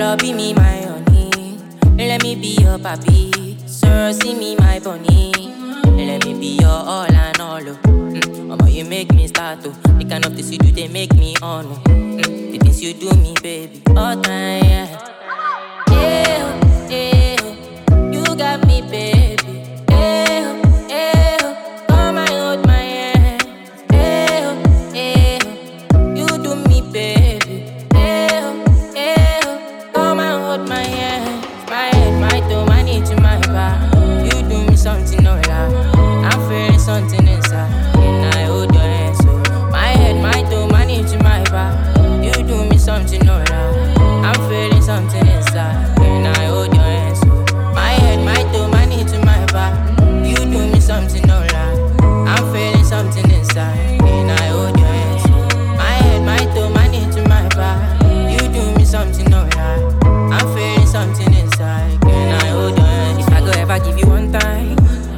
girl, be me my honey. Let me be your papi. Sir, see me my bunny. Let me be your all and all. Mama, you make me start to. The kind of things you do, they make me on. The things you do me, baby. All time, yeah. Yeah, yeah. You got me, baby. Yeah, yeah. Come and hold my hand. Yeah, yeah. You do me, baby. Yeah, yeah. Come and hold my hand. My head, my toe, my knee to my back. You do me something, no lie. I'm feeling something inside. And I hold your hand, so my head, my toe, my knee to my back. You do me something, no lie. I'm feeling something inside. And I hold your hand, so my head, my toe, my knee to my back. You do me something, no lie. I'm feeling something inside. And I hold your hand, so my head, my toe, my knee to my back. You do me something, no lie. I'm feeling something inside. And I hold your hand. If I could ever give you one time,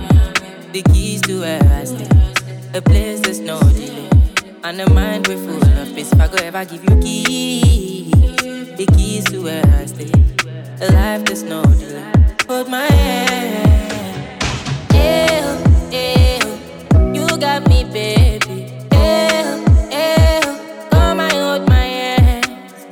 the keys to where I stay, a place there's no delay, and a mind we're full of peace. If I could ever give you keys, the keys to where I stay, a life there's no delay. Hold my hand, yeah, yeah. You got me, baby. Yeah, yeah. Come and hold my hand.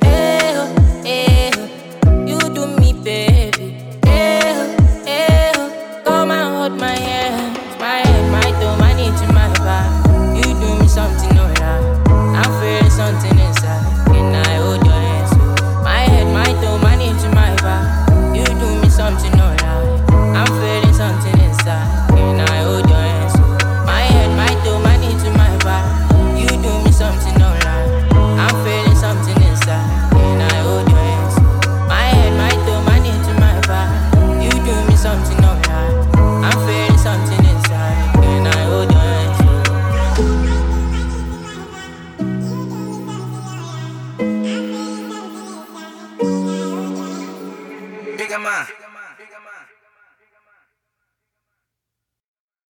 Yeah, yeah. You do me, baby. Yeah, yeah. Come and hold my hand. My head, my toe, my knee to my back. You do me something, no lie. I'm feeling something inside. And I hold your hand, so my head, my toe, my knee to my back. You do me something, no lie. I'm feeling something inside. And I hold your hand, so my head, my toe, my knee to my back. You do me something, no lie. I'm feeling something inside. And I hold your hand, so my head, my toe, my knee to my back. You do me something, no lie. I'm feeling something inside. And I hold your hand, so Bigger man.